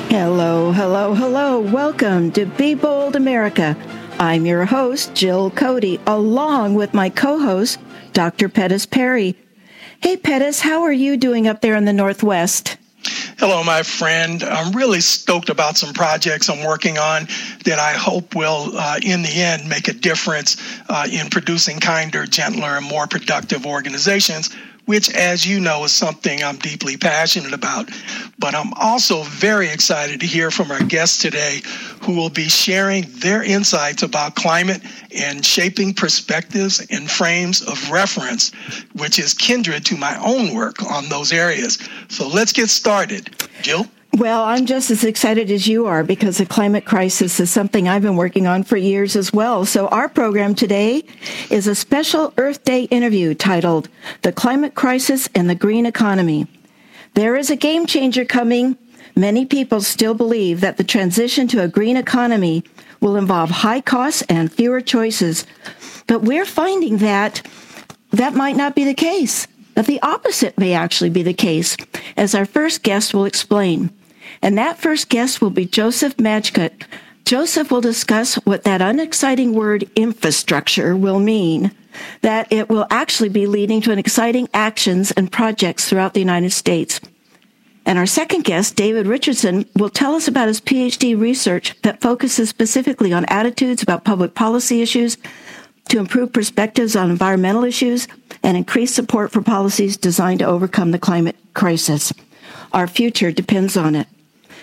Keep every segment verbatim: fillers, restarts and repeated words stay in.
Hello, hello, hello. Welcome to Be Bold America. I'm your host, Jill Cody, along with my co-host, Doctor Pettis Perry. Hey, Pettis, how are you doing up there in the Northwest? Hello, my friend. I'm really stoked about some projects I'm working on that I hope will, uh, in the end, make a difference uh, in producing kinder, gentler, and more productive organizations, which, as you know, is something I'm deeply passionate about. But I'm also very excited to hear from our guests today who will be sharing their insights about climate and shaping perspectives and frames of reference, which is kindred to my own work on those areas. So let's get started. Jill? Well, I'm just as excited as you are because the climate crisis is something I've been working on for years as well. So our program today is a special Earth Day interview titled The Climate Crisis and the Green Economy. There is a game changer coming. Many people still believe that the transition to a green economy will involve high costs and fewer choices. But we're finding that that might not be the case, that the opposite may actually be the case, as our first guest will explain. And that first guest will be Joseph Majcut. Joseph will discuss what that unexciting word infrastructure will mean, that it will actually be leading to an exciting actions and projects throughout the United States. And our second guest, David Richardson, will tell us about his P H D research that focuses specifically on attitudes about public policy issues to improve perspectives on environmental issues and increase support for policies designed to overcome the climate crisis. Our future depends on it.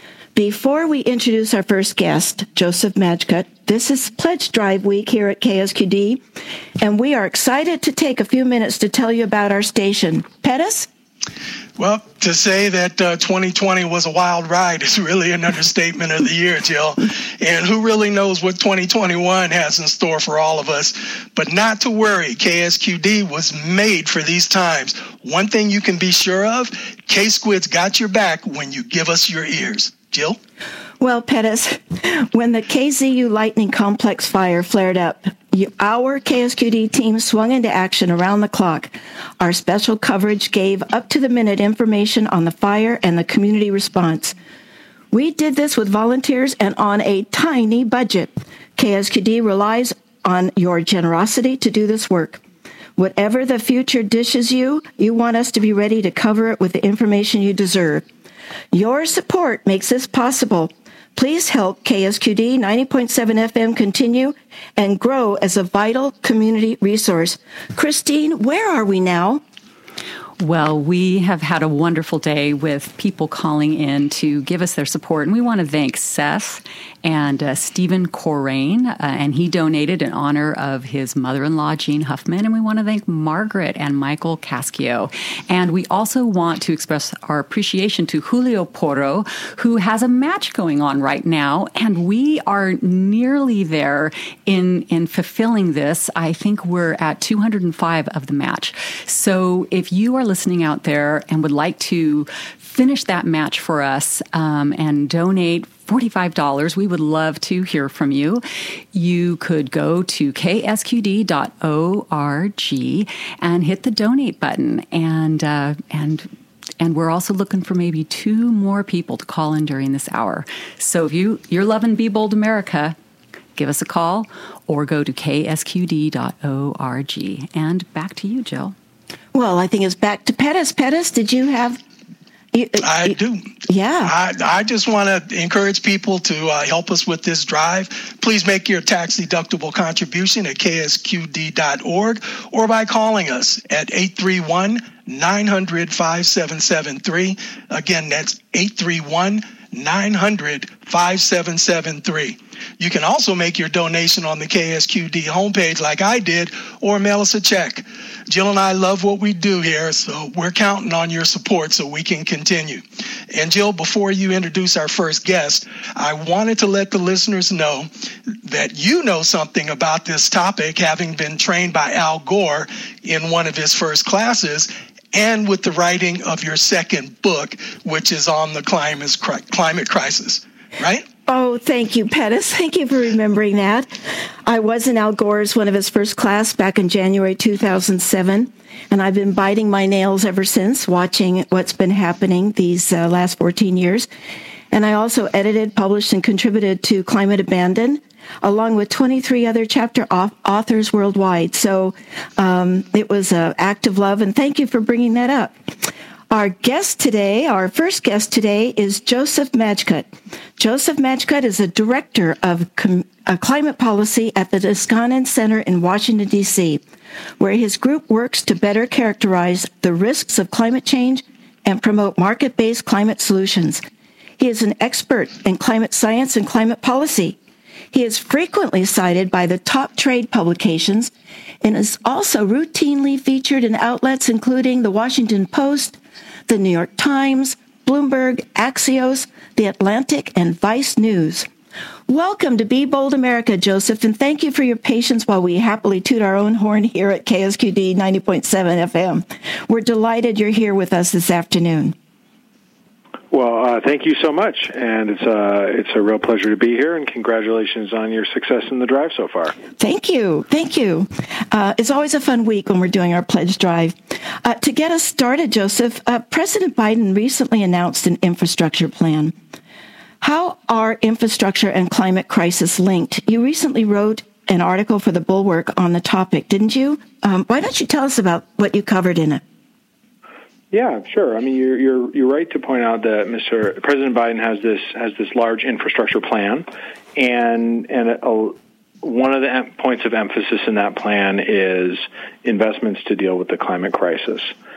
Before we introduce our first guest, Joseph Majcut, this is Pledge Drive Week here at K S Q D, and we are excited to take a few minutes to tell you about our station. Pettis? Well, to say that uh, twenty twenty was a wild ride is really an understatement of the year, Jill. And who really knows what twenty twenty-one has in store for all of us? But not to worry, K S Q D was made for these times. One thing you can be sure of, K-Squid's got your back when you give us your ears. Jill? Well, Pettis, when the K Z U Lightning Complex fire flared up, you, our K S Q D team swung into action around the clock. Our special coverage gave up-to-the-minute information on the fire and the community response. We did this with volunteers and on a tiny budget. K S Q D relies on your generosity to do this work. Whatever the future dishes you, you want us to be ready to cover it with the information you deserve. Your support makes this possible. Please help K S Q D ninety point seven F M continue and grow as a vital community resource. Christine, where are we now? Well, we have had a wonderful day with people calling in to give us their support, and we want to thank Seth and uh, Stephen Corraine, uh, and he donated in honor of his mother-in-law, Jean Huffman, and we want to thank Margaret and Michael Cascio. And we also want to express our appreciation to Julio Porro, who has a match going on right now, and we are nearly there in, in fulfilling this. I think we're at two hundred five of the match. So if you are listening out there and would like to finish that match for us um, and donate forty-five dollars, we would love to hear from you. You could go to K S Q D dot org and hit the donate button. And, uh, and, and we're also looking for maybe two more people to call in during this hour. So if you, you're loving Be Bold America, give us a call or go to K S Q D dot org. And back to you, Jill. Well, I think it's back to Pettis. Pettis, did you have... You, I you, do. Yeah. I, I just want to encourage people to uh, help us with this drive. Please make your tax-deductible contribution at K S Q D dot org or by calling us at eight three one, nine hundred, five seven seven three. Again, that's eight three one, nine hundred, five seven seven three. You can also make your donation on the K S Q D homepage like I did, or mail us a check. Jill and I love what we do here, so we're counting on your support so we can continue. And Jill, before you introduce our first guest, I wanted to let the listeners know that you know something about this topic, having been trained by Al Gore in one of his first classes, and with the writing of your second book, which is on the climate climate crisis, right? Oh, thank you, Pettis. Thank you for remembering that. I was in Al Gore's one of his first class back in January two thousand seven, and I've been biting my nails ever since, watching what's been happening these uh, last fourteen years. And I also edited, published, and contributed to Climate Abandoned, along with twenty-three other chapter authors worldwide. So um, it was an act of love, and thank you for bringing that up. Our guest today, our first guest today, is Joseph Majcut. Joseph Majcut is a director of com- uh, climate policy at the Niskanen Center in Washington, D C, where his group works to better characterize the risks of climate change and promote market-based climate solutions. He is an expert in climate science and climate policy. He is frequently cited by the top trade publications and is also routinely featured in outlets including the Washington Post, the New York Times, Bloomberg, Axios, The Atlantic, and Vice News. Welcome to Be Bold America, Joseph, and thank you for your patience while we happily toot our own horn here at K S Q D ninety point seven F M. We're delighted you're here with us this afternoon. Well, uh, thank you so much, and it's uh, it's a real pleasure to be here, and congratulations on your success in the drive so far. Thank you. Thank you. Uh, it's always a fun week when we're doing our pledge drive. Uh, to get us started, Joseph, uh, President Biden recently announced an infrastructure plan. How are infrastructure and climate crisis linked? You recently wrote an article for the Bulwark on the topic, didn't you? Um, why don't you tell us about what you covered in it? Yeah, sure. I mean, you're you're you're right to point out that Mister President Biden has this has this large infrastructure plan, and and a, one of the em- points of emphasis in that plan is investments to deal with the climate crisis.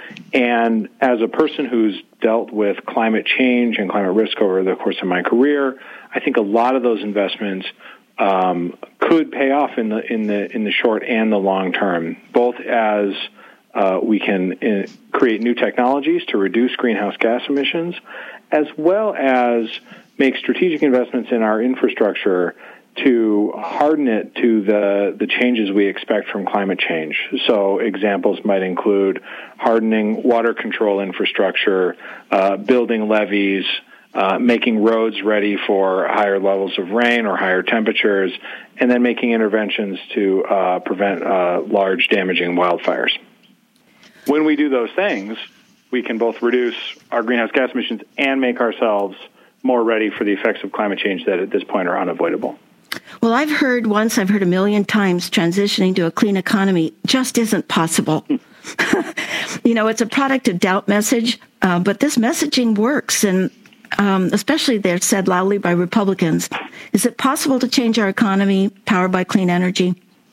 And as a person who's dealt with climate change and climate risk over the course of my career, I think a lot of those investments um, could pay off in the in the in the short and the long term, both as Uh, we can uh, create new technologies to reduce greenhouse gas emissions, as well as make strategic investments in our infrastructure to harden it to the, the changes we expect from climate change. So examples might include hardening water control infrastructure, uh, building levees, uh, making roads ready for higher levels of rain or higher temperatures, and then making interventions to uh, prevent uh, large damaging wildfires. When we do those things, we can both reduce our greenhouse gas emissions and make ourselves more ready for the effects of climate change that at this point are unavoidable. Well, I've heard once, I've heard a million times, transitioning to a clean economy just isn't possible. You know, it's a product of doubt message, uh, but this messaging works, and um, especially they're said loudly by Republicans. Is it possible to change our economy powered by clean energy?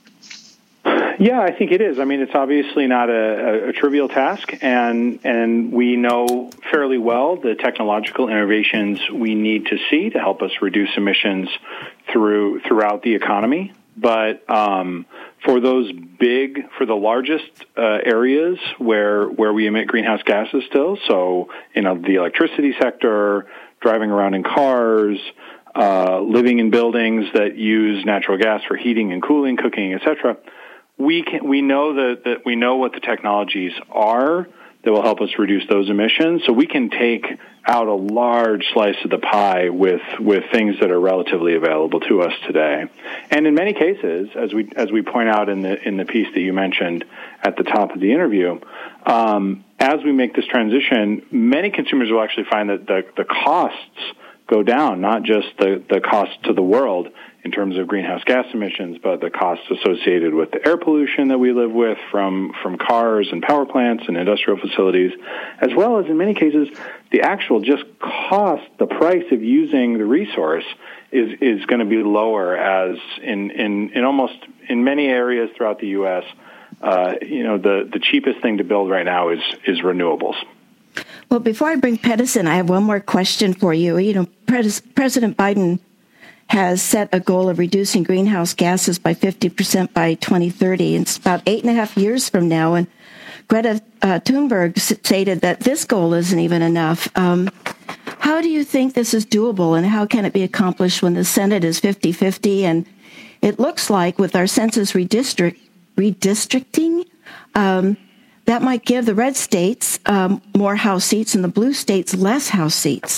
Yeah, I think it is. I mean, it's obviously not a, a, a trivial task, and and we know fairly well the technological innovations we need to see to help us reduce emissions through throughout the economy. But um, for those big, for the largest uh, areas where where we emit greenhouse gases still, so you know the electricity sector, driving around in cars, uh, living in buildings that use natural gas for heating and cooling, cooking, et cetera. We can, we know that, that we know what the technologies are that will help us reduce those emissions, so we can take out a large slice of the pie with with things that are relatively available to us today. And in many cases, as we as we point out in the in the piece that you mentioned at the top of the interview, um, as we make this transition, many consumers will actually find that the the costs go down, not just the the cost to the world in terms of greenhouse gas emissions, but the costs associated with the air pollution that we live with from, from cars and power plants and industrial facilities, as well as in many cases, the actual just cost, the price of using the resource is, is going to be lower as in, in, in almost, in many areas throughout the U S, uh, you know, the, the cheapest thing to build right now is, is renewables. Well, before I bring Pettis in, I have one more question for you. You know, Pres- President Biden has set a goal of reducing greenhouse gases by fifty percent by twenty thirty. It's about eight and a half years from now. And Greta uh, Thunberg stated that this goal isn't even enough. Um, how do you think this is doable, and how can it be accomplished when the Senate is fifty-fifty? And it looks like with our census redistrict, redistricting, um, that might give the red states um, more House seats and the blue states less House seats.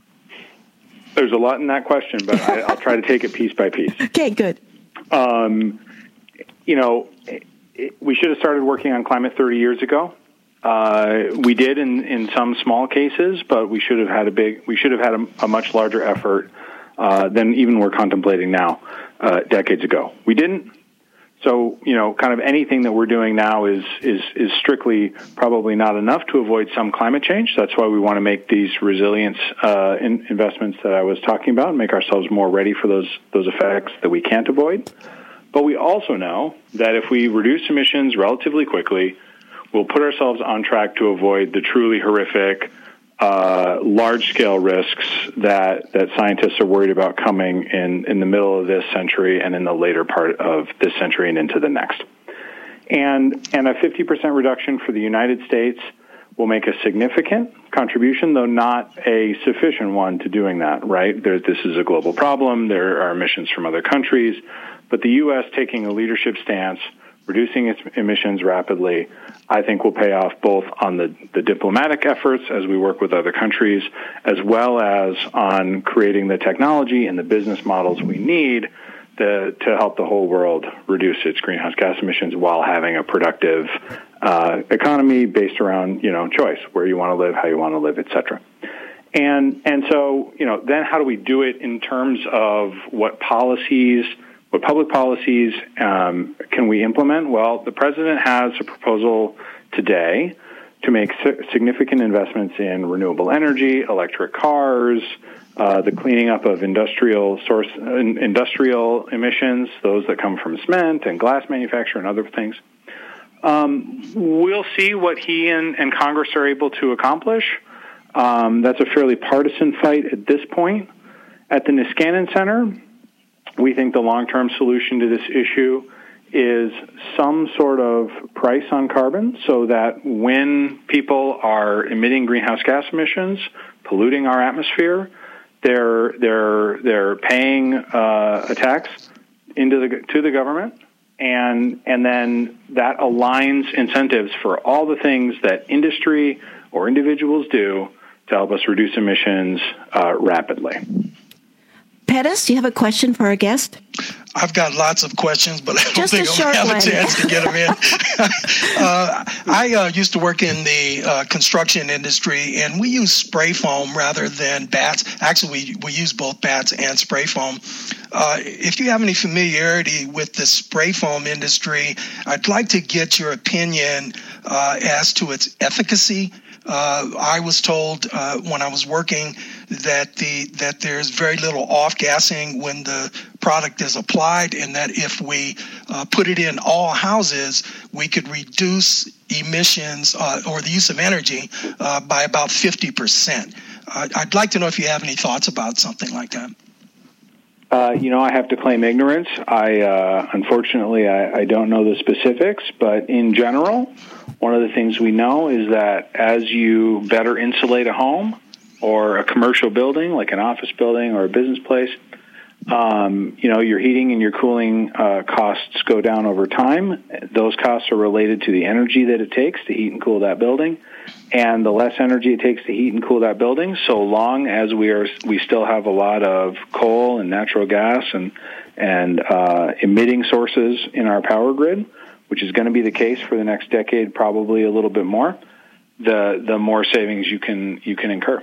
There's a lot in that question, but I, I'll try to take it piece by piece. Okay, good. Um, you know, it, we should have started working on climate thirty years ago. Uh, we did in, in some small cases, but we should have had a big, we should have had a, a much larger effort uh, than even we're contemplating now, uh, decades ago. We didn't. So, you know, kind of anything that we're doing now is, is, is strictly probably not enough to avoid some climate change. That's why we want to make these resilience uh, in investments that I was talking about and make ourselves more ready for those, those effects that we can't avoid. But we also know that if we reduce emissions relatively quickly, we'll put ourselves on track to avoid the truly horrific, uh, large-scale risks that, that scientists are worried about coming in, in the middle of this century and in the later part of this century and into the next. And, and a fifty percent reduction for the United States will make a significant contribution, though not a sufficient one to doing that, right? There, this is a global problem. There are emissions from other countries. But the U S taking a leadership stance, reducing its emissions rapidly, I think will pay off both on the, the diplomatic efforts as we work with other countries, as well as on creating the technology and the business models we need to, to help the whole world reduce its greenhouse gas emissions while having a productive uh, economy based around, you know, choice, where you want to live, how you want to live, et cetera. And, and so, you know, then how do we do it in terms of what policies, what public policies um, can we implement? Well, the president has a proposal today to make significant investments in renewable energy, electric cars, uh, the cleaning up of industrial source uh, industrial emissions, those that come from cement and glass manufacture and other things. Um, we'll see what he and, and Congress are able to accomplish. Um, that's a fairly partisan fight at this point. At the Niskanen Center, we think the long-term solution to this issue is some sort of price on carbon so that when people are emitting greenhouse gas emissions, polluting our atmosphere, they're they're they're paying uh, a tax into the to the government, and and then that aligns incentives for all the things that industry or individuals do to help us reduce emissions uh, rapidly. Pettis, do you have a question for our guest? I've got lots of questions, but I don't Just think I'll have one. a chance to get them in. uh, I uh, used to work in the uh, construction industry, and we use spray foam rather than bats. Actually, we, we use both bats and spray foam. Uh, if you have any familiarity with the spray foam industry, I'd like to get your opinion uh, as to its efficacy. Uh, I was told uh, when I was working that the that there's very little off-gassing when the product is applied, and that if we uh, put it in all houses, we could reduce emissions uh, or the use of energy uh, by about fifty percent. Uh, I'd like to know if you have any thoughts about something like that. Uh, you know, I have to claim ignorance. I uh, unfortunately I, I don't know the specifics, but in general, one of the things we know is that as you better insulate a home or a commercial building, like an office building or a business place, um, you know, your heating and your cooling uh, costs go down over time. Those costs are related to the energy that it takes to heat and cool that building. And the less energy it takes to heat and cool that building, so long as we are, we still have a lot of coal and natural gas and and uh, emitting sources in our power grid, which is going to be the case for the next decade, probably a little bit more. The the more savings you can you can incur.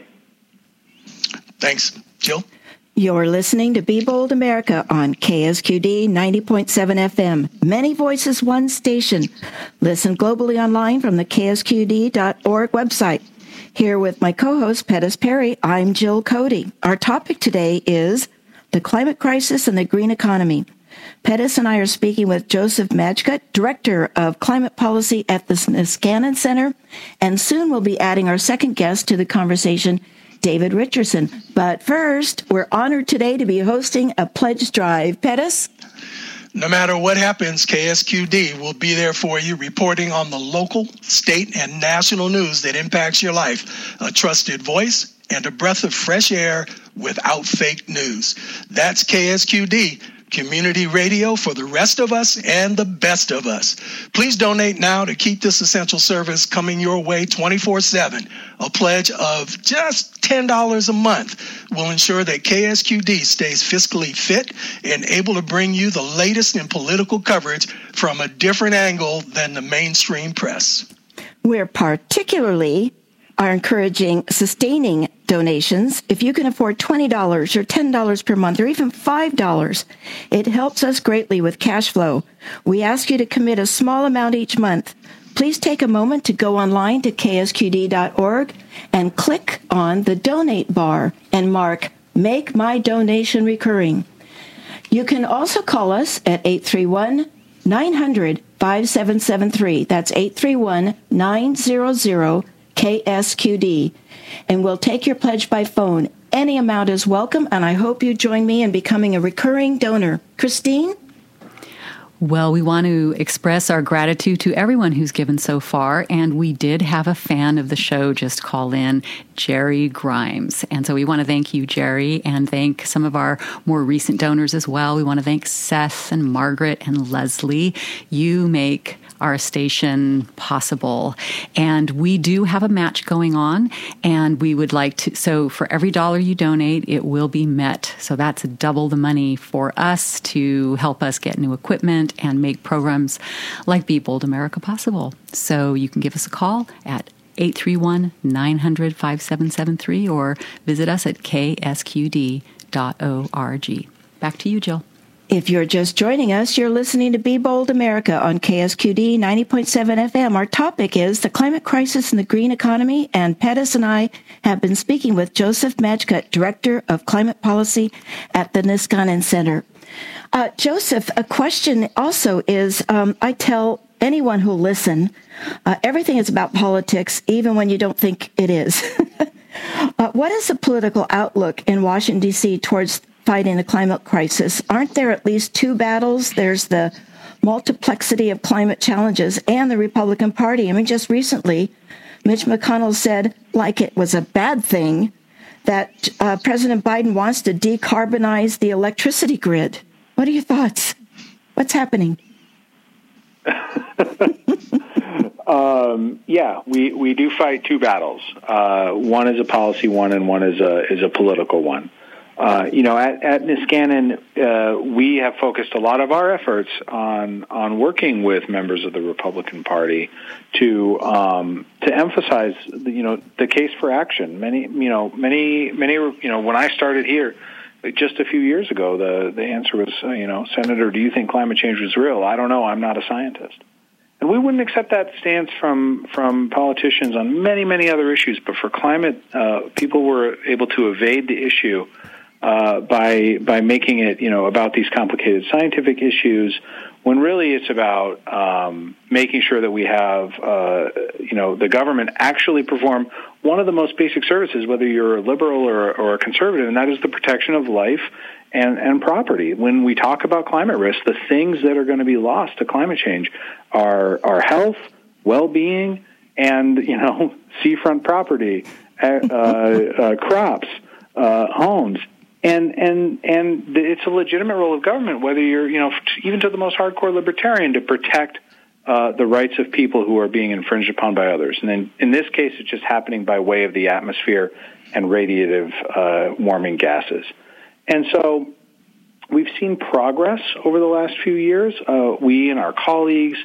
Thanks, Jill. You're listening to Be Bold America on K S Q D ninety point seven F M. Many voices, one station. Listen globally online from the K S Q D dot org website. Here with my co-host, Pettis Perry, I'm Jill Cody. Our topic today is the climate crisis and the green economy. Pettis and I are speaking with Joseph Majka, Director of Climate Policy at the Niskanen Center, and soon we'll be adding our second guest to the conversation, David Richardson. But first, we're honored today to be hosting a pledge drive. Pettis? No matter what happens, K S Q D will be there for you, reporting on the local, state, and national news that impacts your life. A trusted voice and a breath of fresh air without fake news. That's K S Q D. Community radio for the rest of us and the best of us. Please donate now to keep this essential service coming your way twenty-four seven. A pledge of just ten dollars a month will ensure that K S Q D stays fiscally fit and able to bring you the latest in political coverage from a different angle than the mainstream press. We're particularly are encouraging sustaining donations. If you can afford twenty dollars or ten dollars per month or even five dollars, it helps us greatly with cash flow. We ask you to commit a small amount each month. Please take a moment to go online to K S Q D dot org and click on the donate bar and mark Make My Donation Recurring. You can also call us at eight three one, nine hundred, five seven seven three. That's eight three one, nine hundred, K S Q D. And we'll take your pledge by phone. Any amount is welcome, and I hope you join me in becoming a recurring donor. Christine? Well, we want to express our gratitude to everyone who's given so far, and we did have a fan of the show just call in, Jerry Grimes. And so we want to thank you, Jerry, and thank some of our more recent donors as well. We want to thank Seth and Margaret and Leslie. You make our station possible. And we do have a match going on, and we would like to, so for every dollar you donate, it will be met. So that's double the money for us to help us get new equipment and make programs like Be Bold America possible. So you can give us a call at eight three one, nine hundred, five seven seven three or visit us at K S Q D dot org. Back to you, Jill. If you're just joining us, you're listening to Be Bold America on K S Q D ninety point seven F M. Our topic is the climate crisis and the green economy, and Pettis and I have been speaking with Joseph Majcut, Director of Climate Policy at the Niskanen Center. Uh, Joseph, a question also is, um, I tell anyone who'll listen, uh, everything is about politics, even when you don't think it is. uh, what is the political outlook in Washington, D C towards fighting the climate crisis? Aren't there at least two battles? There's the multiplicity of climate challenges and the Republican Party. I mean, just recently, Mitch McConnell said, like it was a bad thing, that uh, President Biden wants to decarbonize the electricity grid. What are your thoughts? What's happening? um, yeah, we, we do fight two battles. Uh, one is a policy one, and one is a is a political one. Uh, you know, at, at Niskanen, uh, we have focused a lot of our efforts on on working with members of the Republican Party to um, to emphasize, you know, the case for action. Many, you know, many, many, you know, when I started here just a few years ago, the the answer was, uh, you know, Senator, do you think climate change is real? I don't know. I'm not a scientist. And we wouldn't accept that stance from from politicians on many, many other issues. But for climate, uh, people were able to evade the issue Uh, by by making it, you know, about these complicated scientific issues, when really it's about um, making sure that we have, uh, you know, the government actually perform one of the most basic services, whether you're a liberal or, or a conservative, and that is the protection of life and, and property. When we talk about climate risk, the things that are going to be lost to climate change are our health, well-being, and, you know, seafront property, uh, uh, crops, uh, homes. And and and it's a legitimate role of government, whether you're, you know, even to the most hardcore libertarian, to protect uh, the rights of people who are being infringed upon by others. And then in this case, it's just happening by way of the atmosphere and radiative uh, warming gases. And so we've seen progress over the last few years. Uh, we and our colleagues,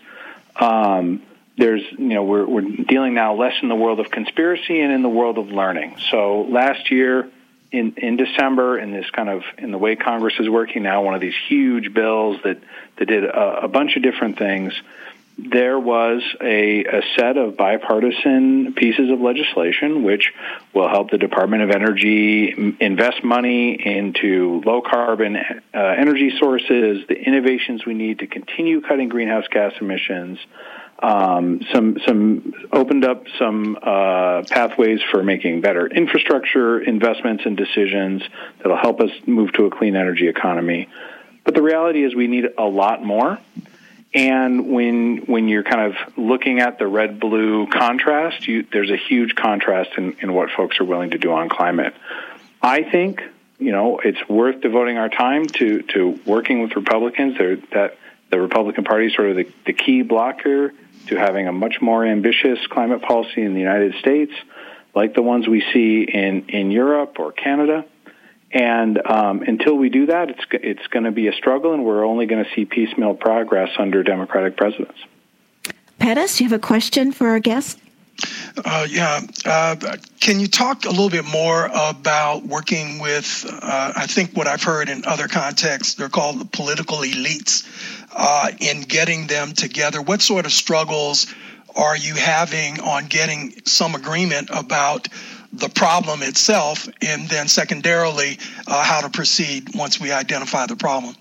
um, there's, you know, we're, we're dealing now less in the world of conspiracy and in the world of learning. So last year, In, in December, in this kind of, in the way Congress is working now, one of these huge bills that, that did a, a bunch of different things, there was a, a set of bipartisan pieces of legislation which will help the Department of Energy invest money into low-carbon uh, energy sources, the innovations we need to continue cutting greenhouse gas emissions. Um, some some opened up some uh, pathways for making better infrastructure investments and decisions that'll help us move to a clean energy economy. But the reality is we need a lot more. And when when you're kind of looking at the red-blue contrast, you, there's a huge contrast in, in what folks are willing to do on climate. I think, you know, it's worth devoting our time to, to working with Republicans. They're, that the Republican Party is sort of the, the key blocker to having a much more ambitious climate policy in the United States, like the ones we see in, in Europe or Canada. And um, until we do that, it's it's going to be a struggle, and we're only going to see piecemeal progress under Democratic presidents. Pettis, you have a question for our guest? Uh, yeah. Uh, can you talk a little bit more about working with, uh, I think what I've heard in other contexts, they're called the political elites, uh, in getting them together? What sort of struggles are you having on getting some agreement about the problem itself, and then secondarily, uh, how to proceed once we identify the problem?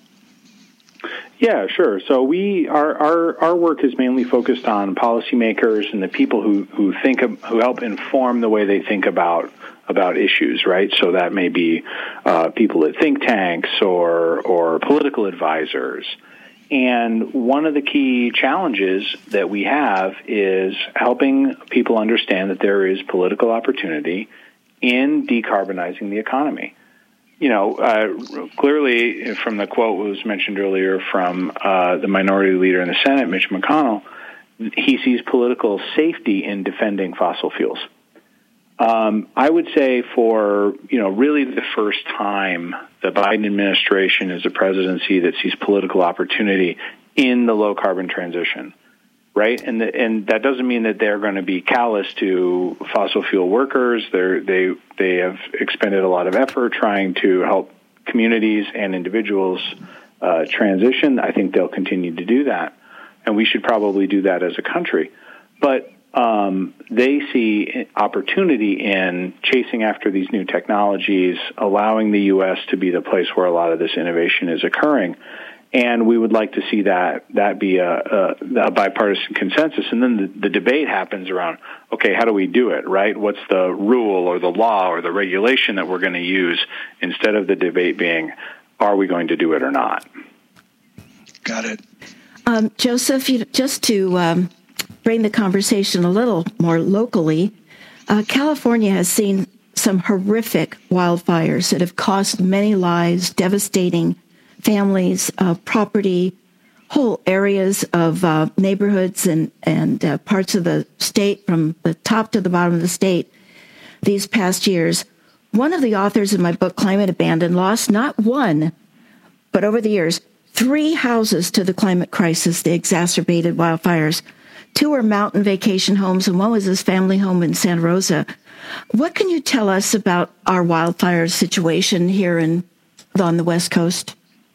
Yeah, sure. So we our, our our work is mainly focused on policymakers and the people who who think of, who help inform the way they think about about issues, right? So that may be uh, people at think tanks or or political advisors. And one of the key challenges that we have is helping people understand that there is political opportunity in decarbonizing the economy. You know, uh, clearly from the quote was mentioned earlier from uh, the minority leader in the Senate, Mitch McConnell, he sees political safety in defending fossil fuels. Um, I would say for, you know, really the first time the Biden administration is a presidency that sees political opportunity in the low carbon transition, right? And the, and that doesn't mean that they're going to be callous to fossil fuel workers. They're, they they have expended a lot of effort trying to help communities and individuals uh, transition. I think they'll continue to do that, and we should probably do that as a country. But um, they see opportunity in chasing after these new technologies, allowing the U S to be the place where a lot of this innovation is occurring. And we would like to see that that be a, a, a bipartisan consensus. And then the, the debate happens around, okay, how do we do it, right? What's the rule or the law or the regulation that we're going to use, instead of the debate being, are we going to do it or not? Got it. Um, Joseph, you, just to um, bring the conversation a little more locally, uh, California has seen some horrific wildfires that have cost many lives, devastating families, uh, property, whole areas of uh, neighborhoods and, and uh, parts of the state, from the top to the bottom of the state, these past years. One of the authors of my book, Climate Abandoned, lost not one, but over the years, three houses to the climate crisis, the exacerbated wildfires. Two were mountain vacation homes, and one was his family home in Santa Rosa. What can you tell us about our wildfire situation here in, on the West Coast?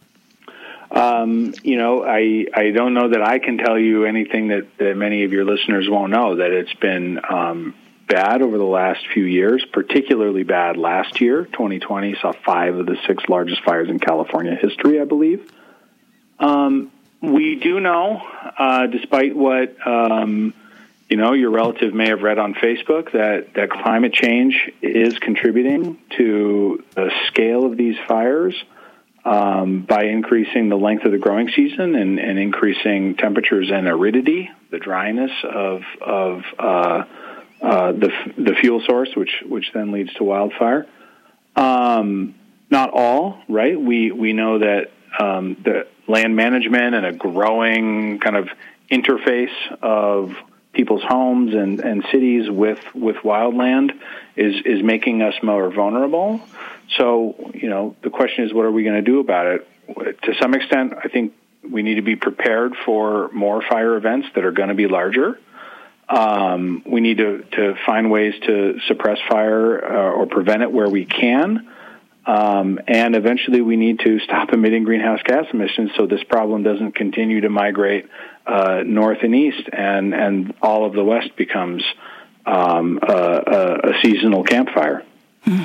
Um, you know, I I don't know that I can tell you anything that, that many of your listeners won't know, that it's been um, bad over the last few years, particularly bad last year. twenty twenty saw five of the six largest fires in California history, I believe. Um, we do know, uh, despite what, um, you know, your relative may have read on Facebook, that, that climate change is contributing to the scale of these fires. Um, by increasing the length of the growing season and, and increasing temperatures and aridity, the dryness of of uh, uh, the the fuel source, which which then leads to wildfire. Um, not all, right? We we know that um, the land management and a growing kind of interface of people's homes and, and cities with, with wildland is is making us more vulnerable. So, you know, the question is, what are we going to do about it? To some extent, I think we need to be prepared for more fire events that are going to be larger. Um, we need to, to find ways to suppress fire uh, or prevent it where we can. Um, and eventually we need to stop emitting greenhouse gas emissions so this problem doesn't continue to migrate uh, north and east, and, and all of the West becomes um, a, a, a seasonal campfire. Hmm.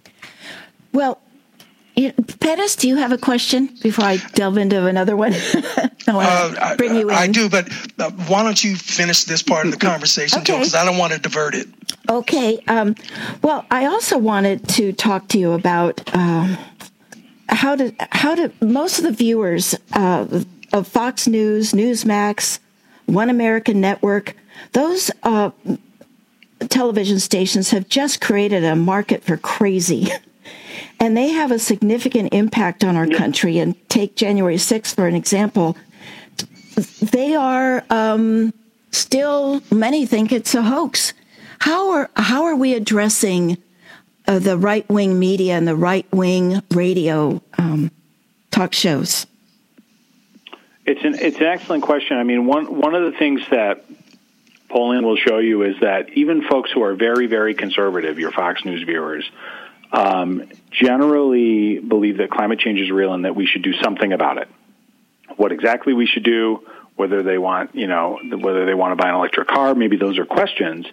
Well, Pettis, do you have a question before I delve into another one? I want to bring you in. I do, but uh, why don't you finish this part of the conversation, okay, Joe, because I don't want to divert it. Okay. Um, well, I also wanted to talk to you about um, how to how to most of the viewers uh, of Fox News, Newsmax, One American Network, those uh, television stations have just created a market for crazy. And they have a significant impact on our country. And take January sixth for an example. They are um, still, many think it's a hoax. How are how are we addressing uh, the right-wing media and the right-wing radio um, talk shows? It's an it's an excellent question. I mean, one one of the things that polling will show you is that even folks who are very, very conservative, your Fox News viewers, um, generally believe that climate change is real and that we should do something about it. What exactly we should do, whether they want, you know, whether they want to buy an electric car, maybe those are questions.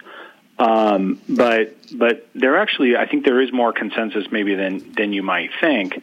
Um, but but there actually, I think there is more consensus maybe than than you might think.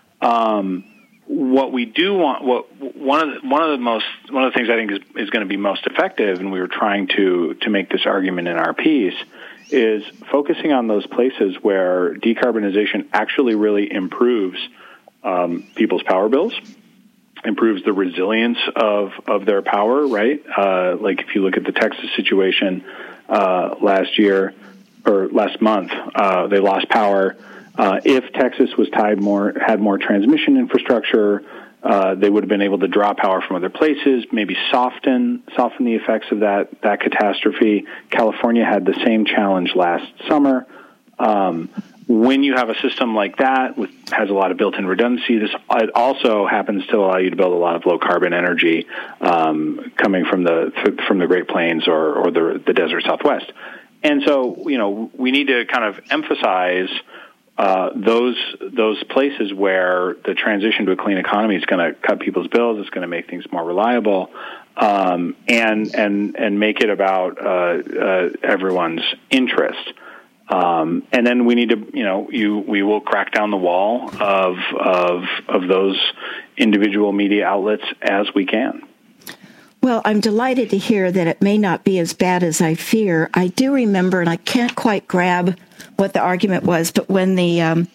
Um, what we do want, what one of the, one of the most one of the things I think is, is going to be most effective, and we were trying to to make this argument in our piece, is focusing on those places where decarbonization actually really improves um, people's power bills, improves the resilience of of their power. Right, uh, like if you look at the Texas situation. Uh, last year or last month, uh, they lost power. Uh, if Texas was tied more, had more transmission infrastructure, uh, they would have been able to draw power from other places, maybe soften soften the effects of that that catastrophe. California had the same challenge last summer. Um, when you have a system like that, with has a lot of built-in redundancy, this it also happens to allow you to build a lot of low-carbon energy um, coming from the from the Great Plains or, or the, the desert Southwest. And so, you know, we need to kind of emphasize uh, those those places where the transition to a clean economy is going to cut people's bills, it's going to make things more reliable, um, and and and make it about uh, uh, everyone's interest. Um, and then we need to, you know, you we will crack down the wall of of of those individual media outlets as we can. Well, I'm delighted to hear that it may not be as bad as I fear. I do remember, and I can't quite grab what the argument was, but when the um,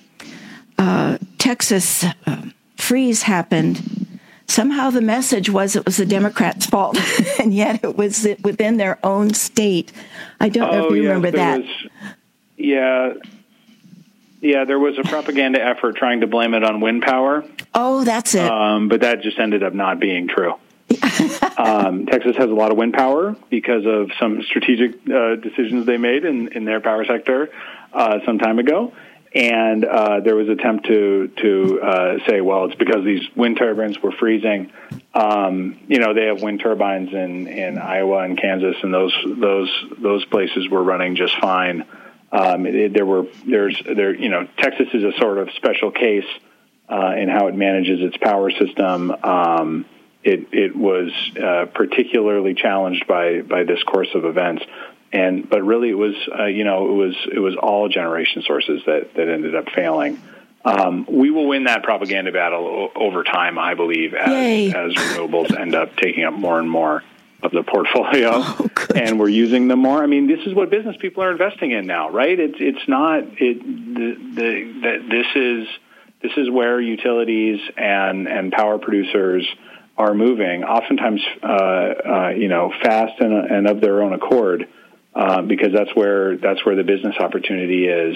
uh, Texas uh, freeze happened, somehow the message was it was the Democrats' fault, and yet it was within their own state. I don't know oh, if you yes, remember that. Was- Yeah, yeah. There was a propaganda effort trying to blame it on wind power. Oh, that's it. Um, but that just ended up not being true. um, Texas has a lot of wind power because of some strategic uh, decisions they made in, in their power sector uh, some time ago. And uh, there was an attempt to to uh, say, well, it's because these wind turbines were freezing. Um, you know, they have wind turbines in, in Iowa and Kansas, and those those those places were running just fine. Um, it, there were, there's, there, you know, Texas is a sort of special case uh, in how it manages its power system. Um, it, it was uh, particularly challenged by, by this course of events, and but really it was, uh, you know, it was it was all generation sources that, that ended up failing. Um, we will win that propaganda battle o- over time, I believe, as, as renewables end up taking up more and more of the portfolio, oh, and we're using them more. I mean, this is what business people are investing in now, right? It's it's not it. The, the, the, this is this is where utilities and and power producers are moving, oftentimes, uh, uh, you know, fast and, and of their own accord, uh, because that's where that's where the business opportunity is.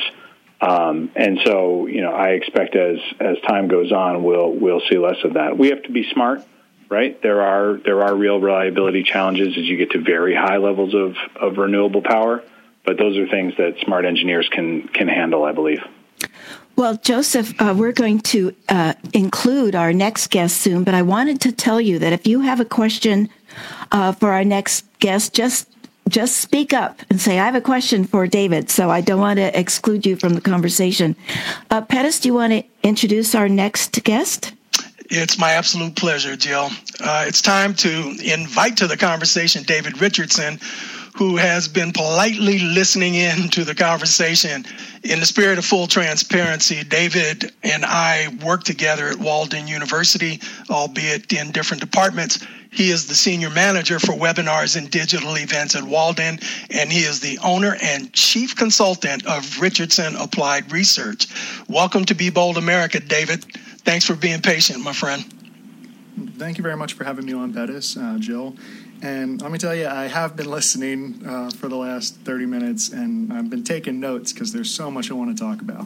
Um, and so, you know, I expect as as time goes on, we'll we'll see less of that. We have to be smart. Right, there are there are real reliability challenges as you get to very high levels of, of renewable power, but those are things that smart engineers can can handle, I believe. Well, Joseph, uh, we're going to uh, include our next guest soon, but I wanted to tell you that if you have a question uh, for our next guest, just just speak up and say, I have a question for David, so I don't want to exclude you from the conversation. Uh, Pettis, do you want to introduce our next guest? It's my absolute pleasure, Jill. Uh, it's time to invite to the conversation David Richardson, who has been politely listening in to the conversation. In the spirit of full transparency, David and I work together at Walden University, albeit in different departments. He is the senior manager for webinars and digital events at Walden, and he is the owner and chief consultant of Richardson Applied Research. Welcome to Be Bold America, David. Thanks for being patient, my friend. Thank you very much for having me on, Pettis, uh, Jill. And let me tell you, I have been listening uh, for the last thirty minutes, and I've been taking notes because there's so much I want to talk about.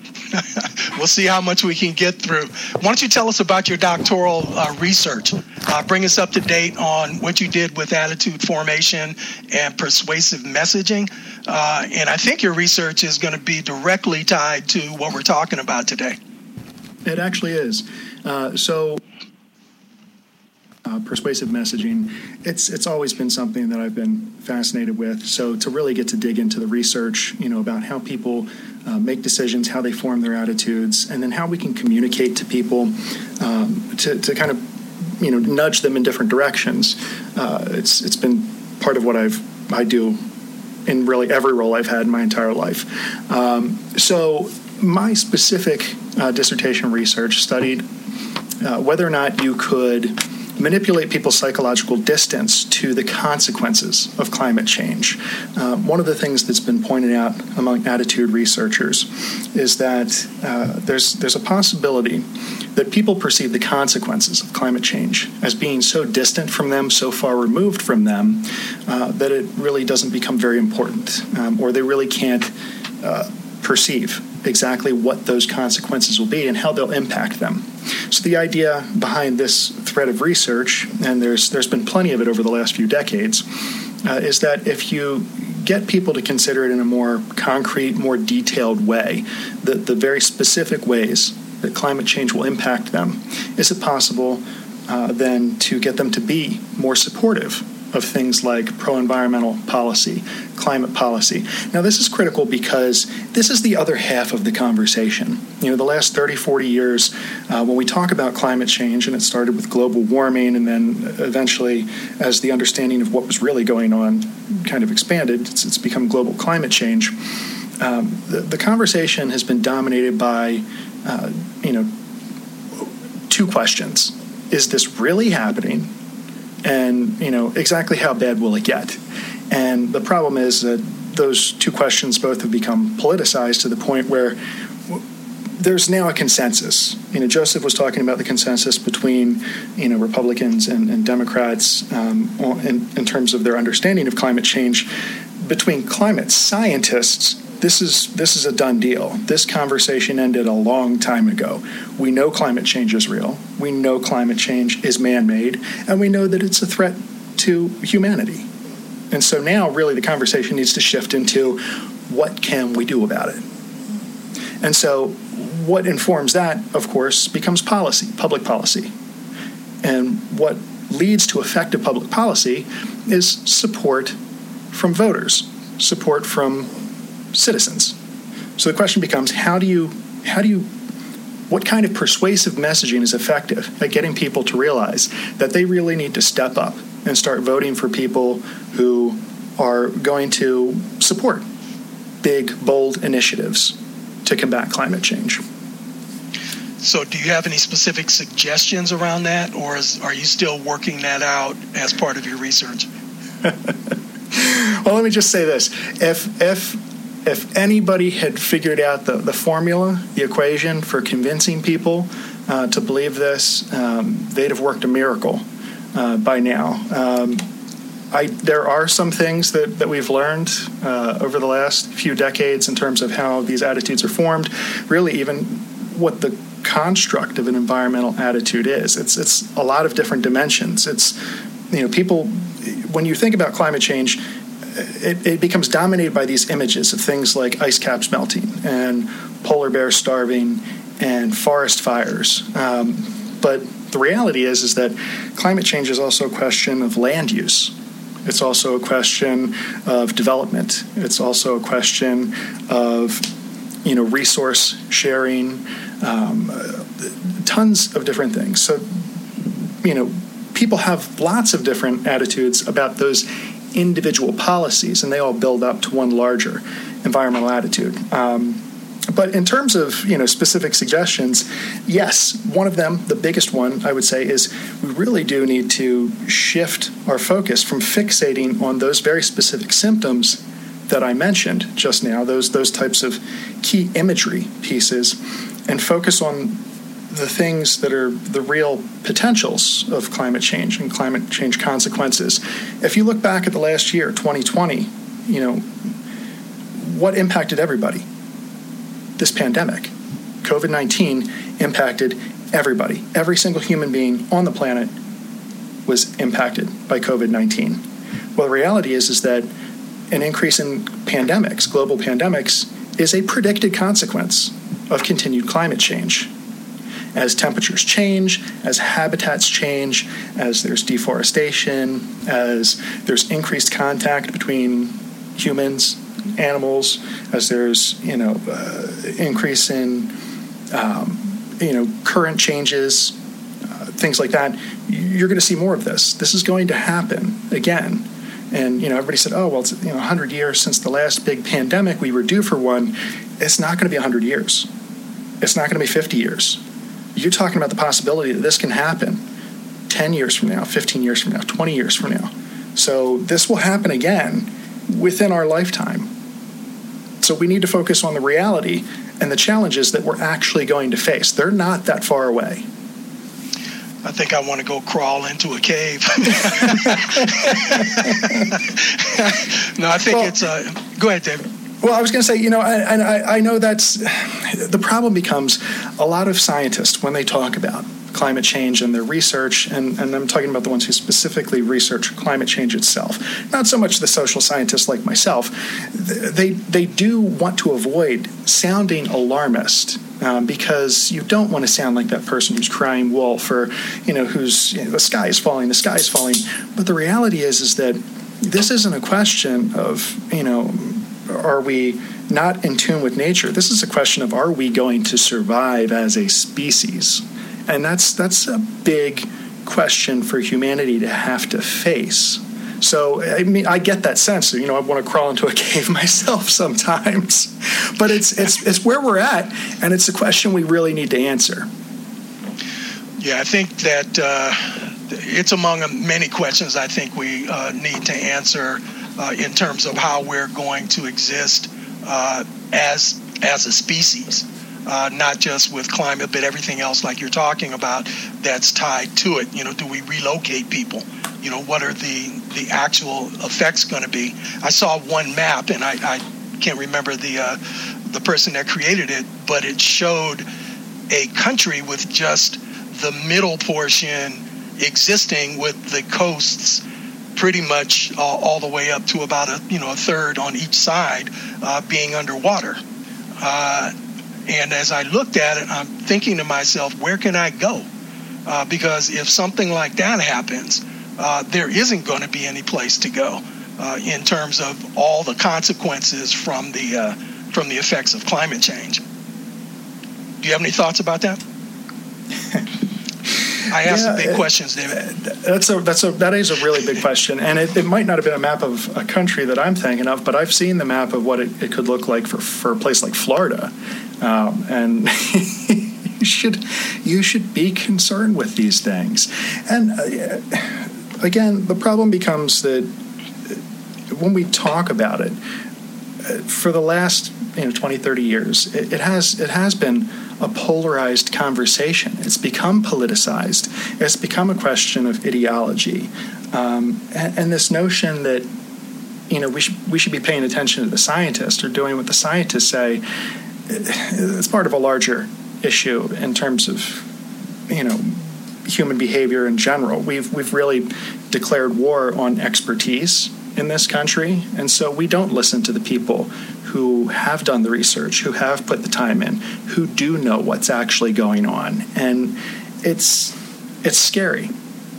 We'll see how much we can get through. Why don't you tell us about your doctoral uh, research? Uh, bring us up to date on what you did with attitude formation and persuasive messaging. Uh, and I think your research is going to be directly tied to what we're talking about today. It actually is. Uh, so uh, persuasive messaging, it's it's always been something that I've been fascinated with. So to really get to dig into the research, you know, about how people uh, make decisions, how they form their attitudes, and then how we can communicate to people um, to, to kind of, you know, nudge them in different directions. Uh, it's it's been part of what I've I do in really every role I've had in my entire life. Um, so my specific uh, dissertation research studied uh, whether or not you could manipulate people's psychological distance to the consequences of climate change. Uh, one of the things that's been pointed out among attitude researchers is that uh, there's there's a possibility that people perceive the consequences of climate change as being so distant from them, so far removed from them, uh, that it really doesn't become very important, um, or they really can't uh, perceive exactly what those consequences will be and how they'll impact them. So the idea behind this thread of research, and there's there's been plenty of it over the last few decades, uh, is that if you get people to consider it in a more concrete, more detailed way, the, the very specific ways that climate change will impact them, is it possible uh, then to get them to be more supportive of things like pro-environmental policy, climate policy? Now, this is critical because this is the other half of the conversation. You know, the last thirty, forty years, uh, when we talk about climate change, and it started with global warming, and then eventually, as the understanding of what was really going on kind of expanded, it's, it's become global climate change. Um, the, the conversation has been dominated by, uh, you know, two questions. Is this really happening? And, you know, exactly how bad will it get? And the problem is that those two questions both have become politicized to the point where there's now a consensus. You know, Joseph was talking about the consensus between, you know, Republicans and, and Democrats um, in, in terms of their understanding of climate change. Between climate scientists, This is this is a done deal. This conversation ended a long time ago. We know climate change is real. We know climate change is man-made, and we know that it's a threat to humanity. And so now, really, the conversation needs to shift into what can we do about it? And so what informs that, of course, becomes policy, public policy. And what leads to effective public policy is support from voters, support from citizens. So the question becomes, how do you, how do you, what kind of persuasive messaging is effective at getting people to realize that they really need to step up and start voting for people who are going to support big, bold initiatives to combat climate change? So do you have any specific suggestions around that, or is, are you still working that out as part of your research? Well, let me just say this. If if If anybody had figured out the, the formula, the equation for convincing people uh, to believe this, um, they'd have worked a miracle uh, by now. Um, I, there are some things that, that we've learned uh, over the last few decades in terms of how these attitudes are formed, really even what the construct of an environmental attitude is. It's, it's a lot of different dimensions. It's, you know, people, when you think about climate change, It, it becomes dominated by these images of things like ice caps melting and polar bears starving and forest fires. Um, but the reality is, is that climate change is also a question of land use. It's also a question of development. It's also a question of, you know, resource sharing, um, tons of different things. So, you know, people have lots of different attitudes about those individual policies, and they all build up to one larger environmental attitude. Um, but in terms of, you know, specific suggestions, yes, one of them, the biggest one, I would say, is we really do need to shift our focus from fixating on those very specific symptoms that I mentioned just now, those those types of key imagery pieces, and focus on the things that are the real potentials of climate change and climate change consequences. If you look back at the last year, twenty twenty, you know, what impacted everybody? This pandemic. COVID nineteen impacted everybody. Every single human being on the planet was impacted by COVID nineteen. Well, the reality is, is that an increase in pandemics, global pandemics, is a predicted consequence of continued climate change. as temperatures change, as habitats change, as there's deforestation, as there's increased contact between humans, animals, as there's, you know, uh, increase in, um, you know, current changes, uh, things like that, you're going to see more of this. This is going to happen again. And, you know, everybody said, oh, well, it's, you know, one hundred years since the last big pandemic, we were due for one. It's not going to be one hundred years. It's not going to be fifty years. You're talking about the possibility that this can happen ten years from now, fifteen years from now, twenty years from now. So this will happen again within our lifetime. So we need to focus on the reality and the challenges that we're actually going to face. They're not that far away. I think I want to go crawl into a cave. No, I think well, it's... Uh, go ahead, David. Well, I was going to say, you know, and I, I know that's... The problem becomes a lot of scientists, when they talk about climate change and their research, and, and I'm talking about the ones who specifically research climate change itself, not so much the social scientists like myself, they, they do want to avoid sounding alarmist. Um, because you don't want to sound like that person who's crying wolf, or, you know, who's, you know, the sky is falling, the sky is falling. But the reality is, is that this isn't a question of, you know, are we not in tune with nature? This is a question of, are we going to survive as a species? And that's that's a big question for humanity to have to face. So, I mean, I get that sense. You know, I want to crawl into a cave myself sometimes. But it's it's it's where we're at, and it's a question we really need to answer. Yeah, I think that uh, it's among many questions I think we uh, need to answer uh, in terms of how we're going to exist uh, as as a species. Uh, not just with climate, but everything else like you're talking about that's tied to it. You know, do we relocate people? You know, what are the, the actual effects going to be? I saw one map, and I, I can't remember the uh, the person that created it, but it showed a country with just the middle portion existing, with the coasts pretty much all, all the way up to about a you know a third on each side uh, being underwater. Uh, And as I looked at it, I'm thinking to myself, where can I go? Uh, because if something like that happens, uh, there isn't going to be any place to go uh, in terms of all the consequences from the uh, from the effects of climate change. Do you have any thoughts about that? I asked yeah, some big it, questions, David. That's a that's a that is a really big question, and it, it might not have been a map of a country that I'm thinking of, but I've seen the map of what it, it could look like for, for a place like Florida, um, and you should you should be concerned with these things. And uh, again, the problem becomes that when we talk about it, uh, for the last you know twenty, thirty years, it, it has it has been a polarized conversation. It's become politicized. It's become a question of ideology, um, and, and this notion that you know we should we should be paying attention to the scientists or doing what the scientists say. It's part of a larger issue in terms of you know human behavior in general. We've we've really declared war on expertise in this country, and so we don't listen to the people who have done the research, who have put the time in, who do know what's actually going on. And it's it's scary.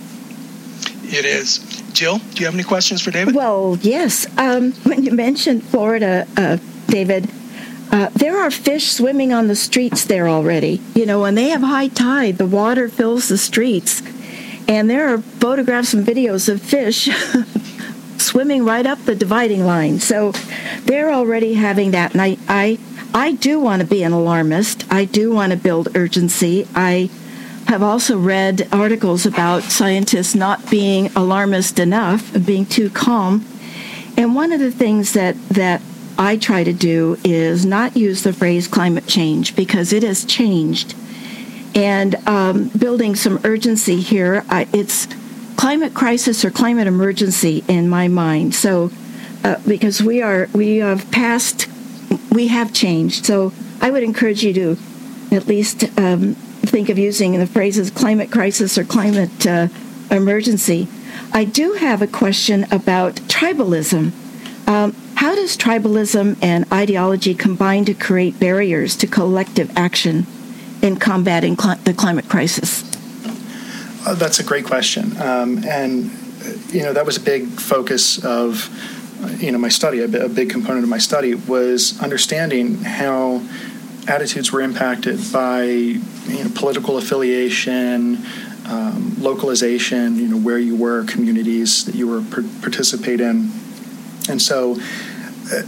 It is. Jill, do you have any questions for David? Well, yes. Um, when you mentioned Florida, uh, David, uh, there are fish swimming on the streets there already. You know, when they have high tide, the water fills the streets. And there are photographs and videos of fish swimming right up the dividing line. So they're already having that. And I, I, I do want to be an alarmist. I do want to build urgency. I have also read articles about scientists not being alarmist enough and being too calm. And one of the things that, that I try to do is not use the phrase climate change, because it has changed. And um, building some urgency here, I, it's climate crisis or climate emergency in my mind. So, uh, because we are, we have passed, we have changed. So I would encourage you to at least um, think of using the phrases climate crisis or climate uh, emergency. I do have a question about tribalism. Um, how does tribalism and ideology combine to create barriers to collective action? in combating cl- the climate crisis? Uh, that's a great question. Um, and, you know, that was a big focus of, uh, you know, my study. A, b- a big component of my study was understanding how attitudes were impacted by, you know, political affiliation, um, localization, you know, where you were, communities that you were per- participate in. And so uh,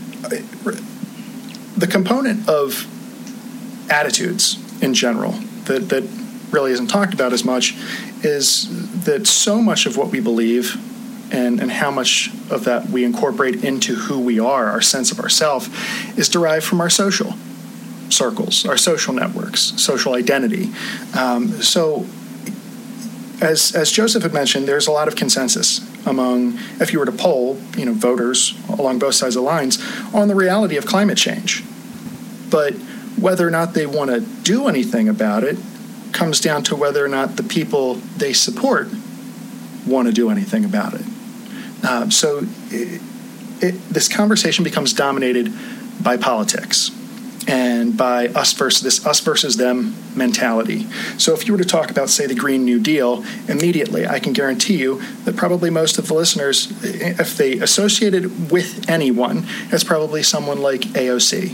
the component of attitudes in general that, that really isn't talked about as much is that so much of what we believe and, and how much of that we incorporate into who we are, our sense of ourself, is derived from our social circles, our social networks, social identity. Um, so as as Joseph had mentioned, there's a lot of consensus among, if you were to poll, you know, voters along both sides of the lines on the reality of climate change. But whether or not they want to do anything about it comes down to whether or not the people they support want to do anything about it. Uh, so it, it, this conversation becomes dominated by politics and by us versus this us versus them mentality. So if you were to talk about, say, the Green New Deal, immediately I can guarantee you that probably most of the listeners, if they associate it with anyone, it's probably someone like A O C.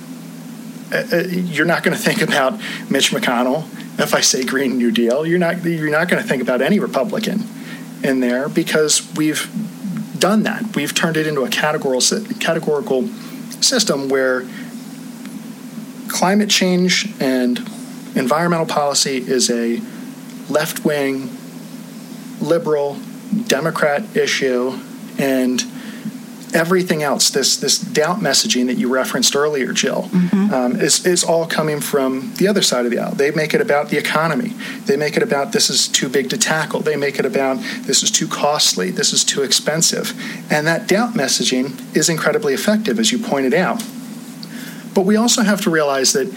Uh, you're not going to think about Mitch McConnell if I say Green New Deal. You're not you're not going to think about any Republican in there, because we've done that. We've turned it into a categorical categorical system where climate change and environmental policy is a left-wing, liberal, Democrat issue, and everything else, this this doubt messaging that you referenced earlier, Jill, mm-hmm. um, is, is all coming from the other side of the aisle. They make it about the economy. They make it about this is too big to tackle. They make it about this is too costly. This is too expensive. And that doubt messaging is incredibly effective, as you pointed out. But we also have to realize that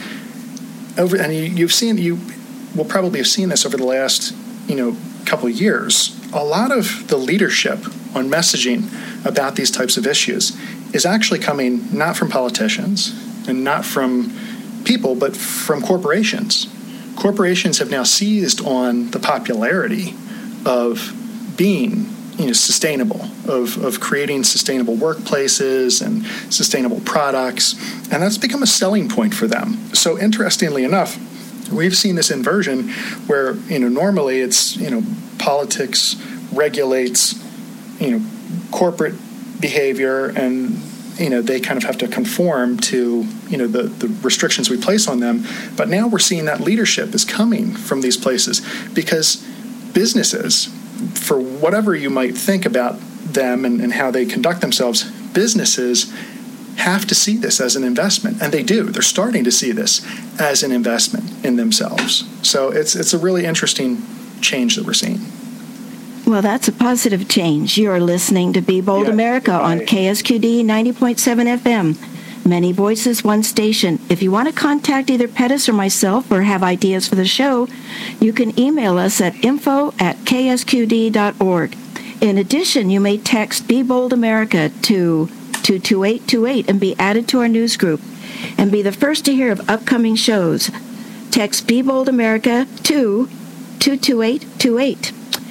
over, and you, you've seen, you will probably have seen this over the last, you know, couple of years. A lot of the leadership on messaging about these types of issues is actually coming not from politicians and not from people, but from corporations. Corporations have now seized on the popularity of being, you know, sustainable, of, of creating sustainable workplaces and sustainable products, and that's become a selling point for them. So interestingly enough, we've seen this inversion where, you know, normally it's, you know, politics regulates, you know, corporate behavior, and, you know, they kind of have to conform to, you know, the, the restrictions we place on them. But now we're seeing that leadership is coming from these places because businesses, for whatever you might think about them and, and how they conduct themselves, businesses have to see this as an investment, and they do. They're starting to see this as an investment in themselves. So it's it's a really interesting change that we're seeing. Well, that's a positive change. You're listening to Be Bold Yeah, America right. on K S Q D ninety point seven F M. Many voices, one station. If you want to contact either Pettis or myself or have ideas for the show, you can email us at info at k s q d dot org. In addition, you may text Be Bold America to two two eight two eight and be added to our news group and be the first to hear of upcoming shows. Text Be Bold America to two two eight two eight.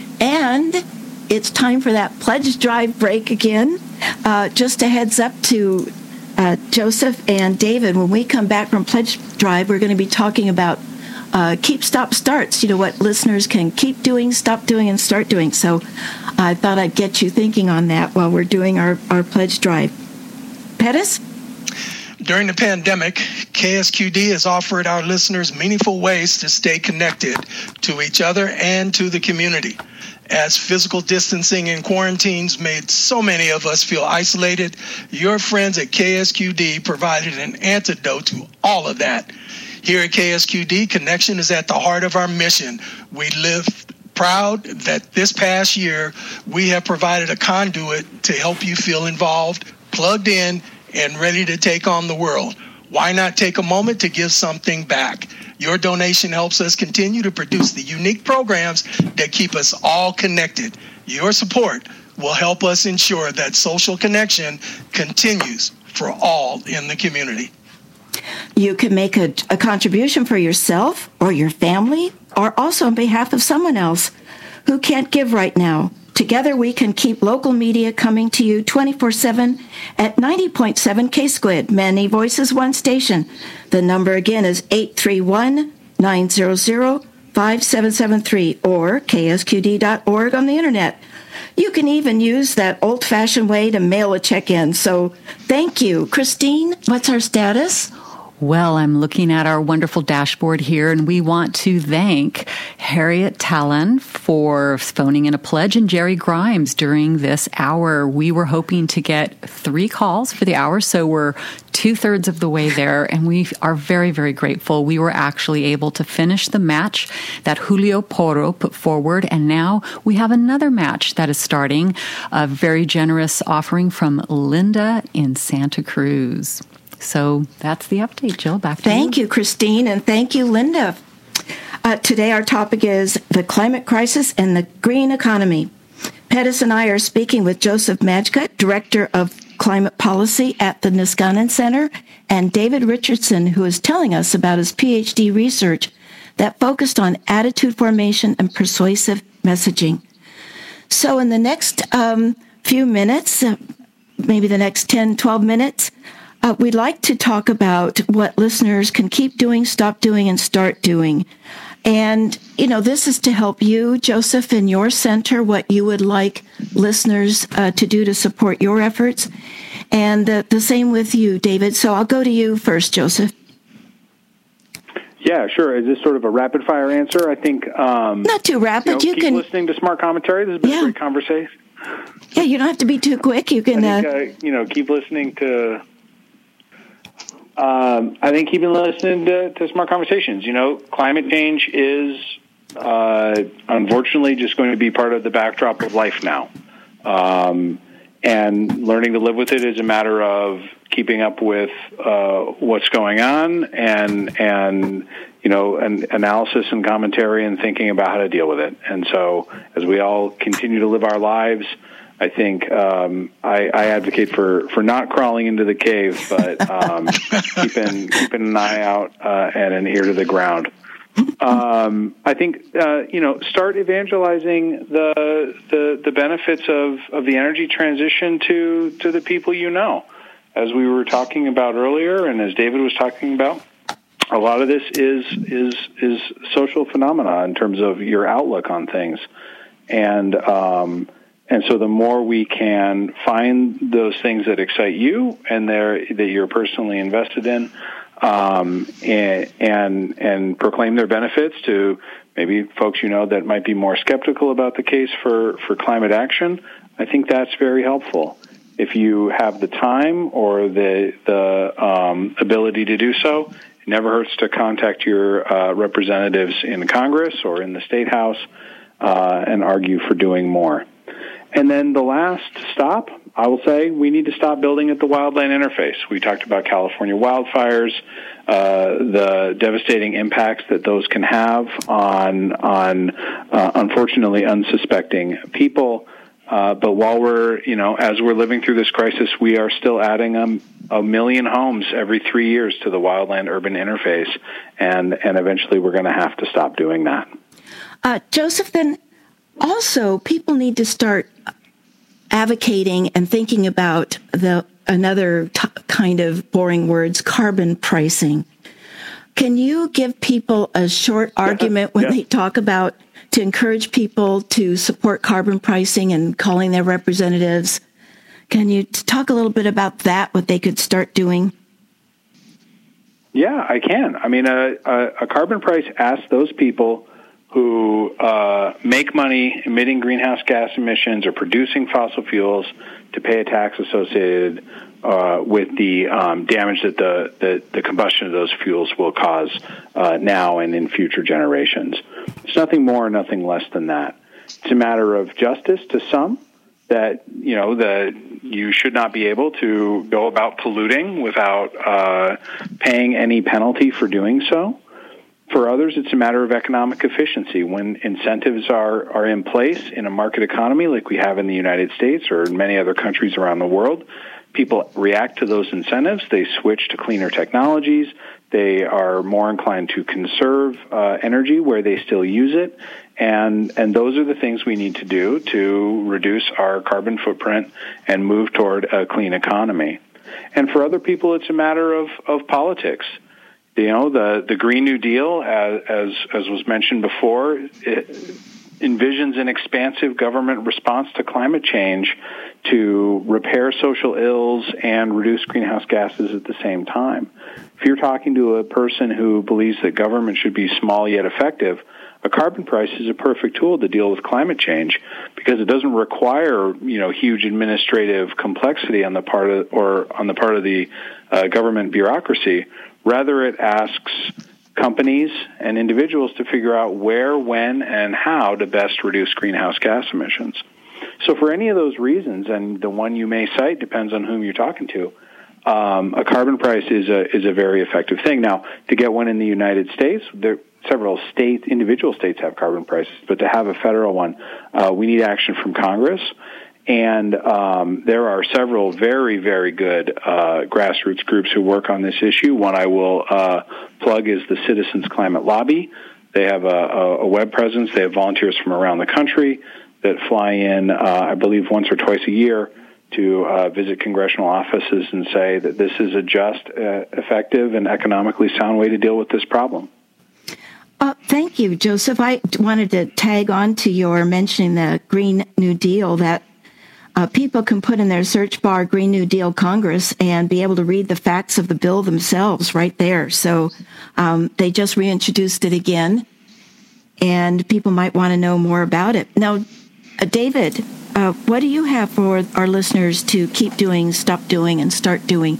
And it's time for that pledge drive break again. Uh, just a heads up to uh, Joseph and David, when we come back from pledge drive, we're going to be talking about uh, keep, stop, starts, you know, what listeners can keep doing, stop doing, and start doing. So I thought I'd get you thinking on that while we're doing our, our pledge drive. Pettis? During the pandemic, K S Q D has offered our listeners meaningful ways to stay connected to each other and to the community. As physical distancing and quarantines made so many of us feel isolated, your friends at K S Q D provided an antidote to all of that. Here at K S Q D, connection is at the heart of our mission. We live proud that this past year we have provided a conduit to help you feel involved, plugged in, and ready to take on the world. Why not take a moment to give something back? Your donation helps us continue to produce the unique programs that keep us all connected. Your support will help us ensure that social connection continues for all in the community. You can make a, a contribution for yourself or your family, or also on behalf of someone else who can't give right now. Together we can keep local media coming to you twenty-four seven at ninety point seven K-Squid. Many voices, one station. The number again is eight three one, nine zero zero, five seven seven three or K S Q D dot org on the internet. You can even use that old-fashioned way to mail a check-in. So thank you. Christine, what's our status? Well, I'm looking at our wonderful dashboard here, and we want to thank Harriet Talon for phoning in a pledge and Jerry Grimes during this hour. We were hoping to get three calls for the hour, so we're two-thirds of the way there, and we are very, very grateful. We were actually able to finish the match that Julio Porro put forward, and now we have another match that is starting, a very generous offering from Linda in Santa Cruz. So that's the update, Jill. Back to you. Thank you, Christine, and thank you, Linda. Uh, today our topic is the climate crisis and the green economy. Pettis and I are speaking with Joseph Majka, Director of Climate Policy at the Niskanen Center, and David Richardson, who is telling us about his P H D research that focused on attitude formation and persuasive messaging. So in the next um, few minutes, uh, maybe the next ten, twelve minutes, Uh, we'd like to talk about what listeners can keep doing, stop doing, and start doing. And, you know, this is to help you, Joseph, in your center, what you would like listeners uh, to do to support your efforts. And uh, the same with you, David. So I'll go to you first, Joseph. Yeah, sure. Is this sort of a rapid-fire answer? I think... Um, Not too rapid. You, know, you keep can listening to Smart Commentary. This has been yeah. a great conversation. Yeah, you don't have to be too quick. You can... I think, uh, uh, you know, keep listening to... Um, I think keeping listening to, to Smart Conversations. You know, climate change is uh, unfortunately just going to be part of the backdrop of life now. Um, and learning to live with it is a matter of keeping up with uh, what's going on and, and you know, an analysis and commentary and thinking about how to deal with it. And so as we all continue to live our lives, I think um, I, I advocate for, for not crawling into the cave, but um, keeping keeping an eye out uh, and an ear to the ground. Um, I think uh, you know start evangelizing the the, the benefits of, of the energy transition to, to the people you know. As we were talking about earlier, and as David was talking about, a lot of this is is is social phenomena in terms of your outlook on things, and um, And so the more we can find those things that excite you and that you're personally invested in, um, and, and and proclaim their benefits to maybe folks you know that might be more skeptical about the case for, for climate action, I think that's very helpful. If you have the time or the the um, ability to do so, it never hurts to contact your uh, representatives in Congress or in the State House uh, and argue for doing more. And then the last stop, I will say, we need to stop building at the wildland interface. We talked about California wildfires, uh, the devastating impacts that those can have on, on uh, unfortunately, unsuspecting people. Uh, but while we're, you know, as we're living through this crisis, we are still adding um, a million homes every three years to the wildland-urban interface, and, and eventually we're going to have to stop doing that. Uh, Joseph, then also people need to start advocating and thinking about the another t- kind of boring words, carbon pricing. Can you give people a short argument when yeah. they talk about to encourage people to support carbon pricing and calling their representatives? Can you talk a little bit about that, what they could start doing? Yeah, I can. I mean, a, a, a carbon price asks those people who uh, make money emitting greenhouse gas emissions or producing fossil fuels to pay a tax associated uh, with the um, damage that the, the, the combustion of those fuels will cause uh, now and in future generations. It's nothing more, nothing less than that. It's a matter of justice to some, that, you know, that you should not be able to go about polluting without uh, paying any penalty for doing so. For others, it's a matter of economic efficiency. When incentives are, are in place in a market economy like we have in the United States or in many other countries around the world people react to those incentives, they switch to cleaner technologies. They are more inclined to conserve uh, energy where they still use it. And and those are the things we need to do to reduce our carbon footprint and move toward a clean economy. And for other people, it's a matter of, of politics. You know, the, the Green New Deal, as, as, as was mentioned before, it envisions an expansive government response to climate change to repair social ills and reduce greenhouse gases at the same time. If you're talking to a person who believes that government should be small yet effective, a carbon price is a perfect tool to deal with climate change because it doesn't require, you know, huge administrative complexity on the part of or on the part of the uh, government bureaucracy. Rather, it asks companies and individuals to figure out where, when, and how to best reduce greenhouse gas emissions. So for any of those reasons, and the one you may cite depends on whom you're talking to, um, a carbon price is a is a very effective thing. Now, to get one in the United States, there several states, individual states have carbon prices, but to have a federal one, uh, we need action from Congress. And um, there are several very, very good uh, grassroots groups who work on this issue. One I will uh, plug is the Citizens Climate Lobby. They have a, a web presence. They have volunteers from around the country that fly in, uh, I believe, once or twice a year to uh, visit congressional offices and say that this is a just, uh, effective, and economically sound way to deal with this problem. Uh, thank you, Joseph. I wanted to tag on to your mentioning the Green New Deal, that uh, people can put in their search bar Green New Deal Congress and be able to read the facts of the bill themselves right there. So um, they just reintroduced it again, and people might want to know more about it. Now, uh, David, uh, what do you have for our listeners to keep doing, stop doing, and start doing?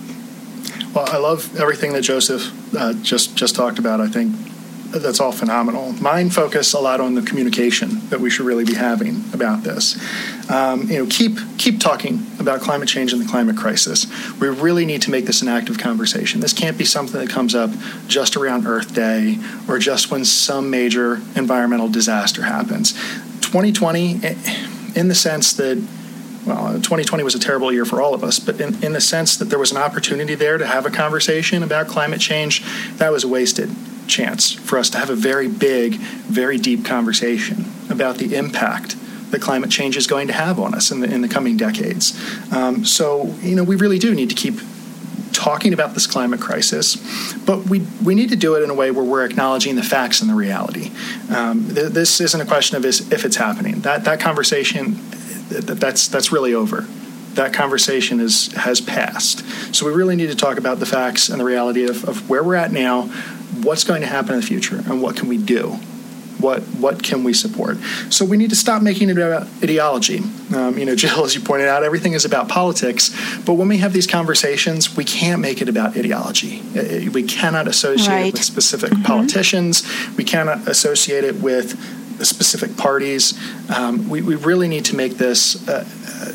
Well, I love everything that Joseph uh, just just talked about. I think that's all phenomenal. Mine focus a lot on the communication that we should really be having about this. Um, you know, keep keep talking about climate change and the climate crisis. We really need to make this an active conversation. This can't be something that comes up just around Earth Day or just when some major environmental disaster happens. twenty twenty, in the sense that, well, twenty twenty was a terrible year for all of us, but in, in the sense that there was an opportunity there to have a conversation about climate change, that was a wasted chance for us to have a very big, very deep conversation about the impact that climate change is going to have on us in the in the coming decades. Um, so, you know, we really do need to keep talking about this climate crisis, but we we need to do it in a way where we're acknowledging the facts and the reality. Um, th- this isn't a question of is, if it's happening. That that conversation, th- that's that's really over. That conversation is has passed. So we really need to talk about the facts and the reality of, of where we're at now, what's going to happen in the future, and what can we do? What what can we support? So we need to stop making it about ideology. Um, you know, Jill, as you pointed out, everything is about politics. But when we have these conversations, we can't make it about ideology. We cannot associate right. it with specific mm-hmm. politicians. We cannot associate it with specific parties. Um, we, we really need to make this... Uh,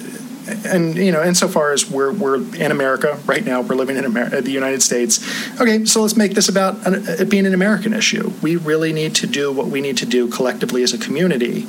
And, you know, insofar as we're we're in America right now, we're living in America, the United States. Okay, so let's make this about it being an American issue. We really need to do what we need to do collectively as a community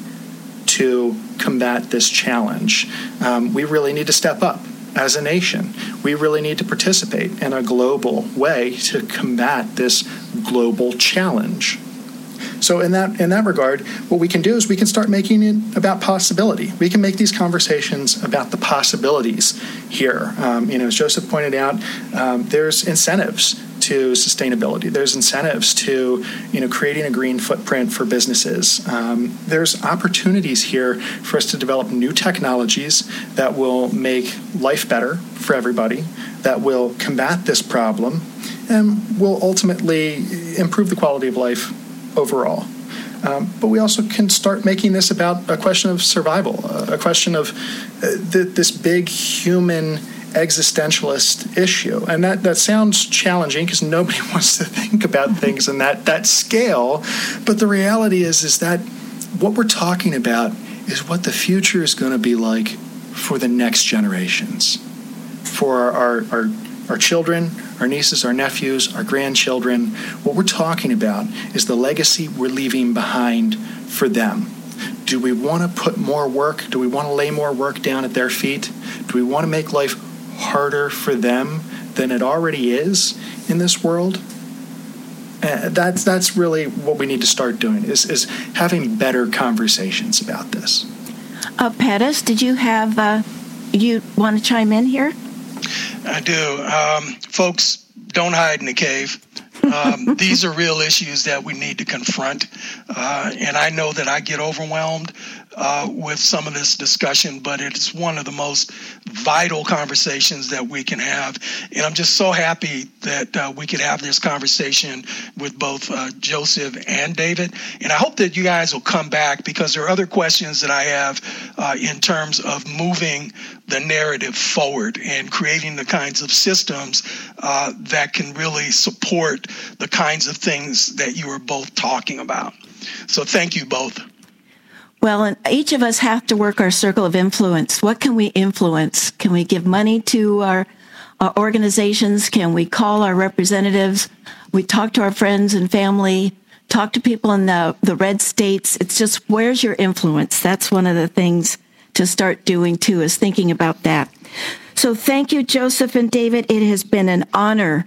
to combat this challenge. Um, we really need to step up as a nation. We really need to participate in a global way to combat this global challenge. So in that in that regard, what we can do is we can start making it about possibility. We can make these conversations about the possibilities here. Um, you know, as Joseph pointed out, um, there's incentives to sustainability. There's incentives to, you know, creating a green footprint for businesses. Um, there's opportunities here for us to develop new technologies that will make life better for everybody, that will combat this problem, and will ultimately improve the quality of life overall. Um, but we also can start making this about a question of survival, uh, a question of uh, th- this big human existentialist issue. And that, that sounds challenging because nobody wants to think about things in that, that scale. But the reality is, is that what we're talking about is what the future is going to be like for the next generations, for our, our, our Our children, our nieces, our nephews, our grandchildren. What we're talking about is the legacy we're leaving behind for them. Do we want to put more work? Do we want to lay more work down at their feet? Do we want to make life harder for them than it already is in this world, uh, that's that's really what we need to start doing, is, is having better conversations about this. Uh, Pettis, did you have, uh, you want to chime in here? I do. Um, folks, don't hide in the cave. Um, these are real issues that we need to confront. Uh, and I know that I get overwhelmed uh, with some of this discussion, but it's one of the most vital conversations that we can have. And I'm just so happy that uh, we could have this conversation with both uh, Joseph and David. And I hope that you guys will come back, because there are other questions that I have uh, in terms of moving the narrative forward and creating the kinds of systems uh, that can really support the kinds of things that you are both talking about. So thank you both. Well, and each of us have to work our circle of influence. What can we influence? Can we give money to our, our organizations? Can we call our representatives? We talk to our friends and family, talk to people in the, the red states. It's just, where's your influence? That's one of the things to start doing, too, is thinking about that. So thank you, Joseph and David. It has been an honor.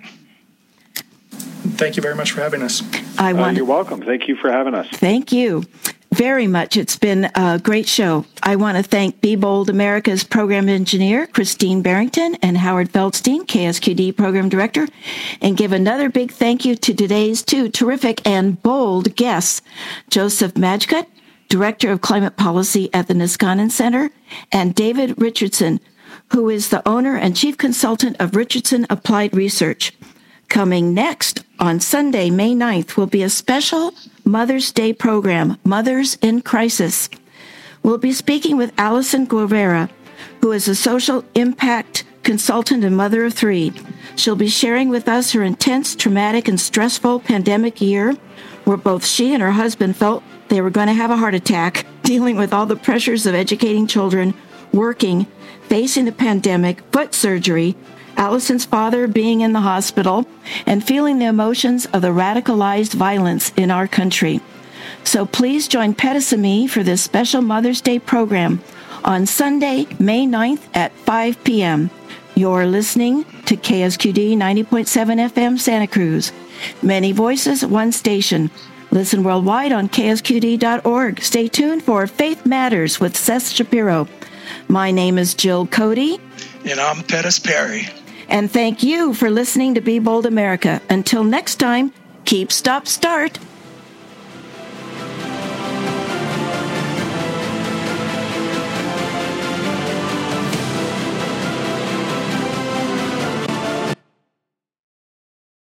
Thank you very much for having us. I want uh, you're welcome. Thank you for having us. Thank you very much. It's been a great show. I want to thank Be Bold America's program engineer, Christine Barrington, and Howard Feldstein, K S Q D program director, and give another big thank you to today's two terrific and bold guests, Joseph Majgut, Director of Climate Policy at the Niskanen Center, and David Richardson, who is the owner and chief consultant of Richardson Applied Research. Coming next on Sunday, May ninth, will be a special Mother's Day program, Mothers in Crisis. We'll be speaking with Allison Guevara, who is a social impact consultant and mother of three. She'll be sharing with us her intense, traumatic, and stressful pandemic year, where both she and her husband felt they were going to have a heart attack, dealing with all the pressures of educating children, working, facing the pandemic, foot surgery, Allison's father being in the hospital, and feeling the emotions of the radicalized violence in our country. So please join Pettis and me for this special Mother's Day program on Sunday, May ninth at five p.m. You're listening to K S Q D ninety point seven F M Santa Cruz. Many voices, one station. Listen worldwide on K S Q D dot org. Stay tuned for Faith Matters with Seth Shapiro. My name is Jill Cody. And I'm Pettis Perry. And thank you for listening to Be Bold America. Until next time, keep, stop, start.